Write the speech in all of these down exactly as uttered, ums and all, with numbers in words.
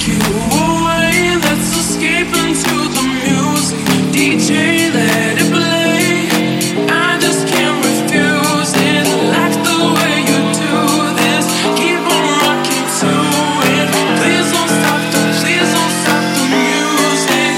you away. Let's escape into the music. D J, let it play. I just can't refuse it. I like the way you do this. Keep on rocking to it. Please don't stop the, please don't stop the music.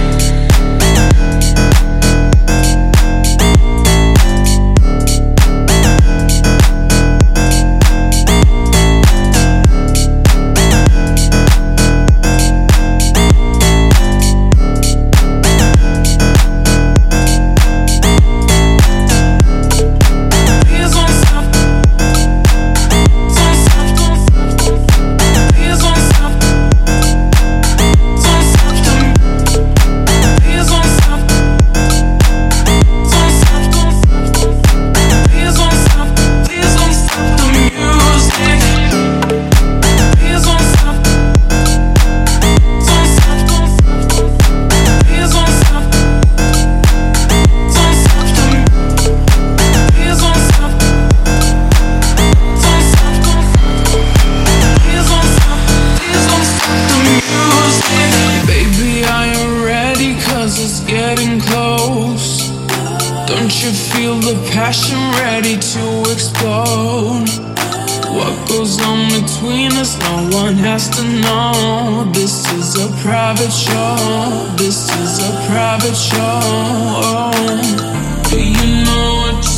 It's getting close. Don't you feel the passion ready to explode? What goes on between us, no one has to know. This is a private show. This is a private show. Do you know what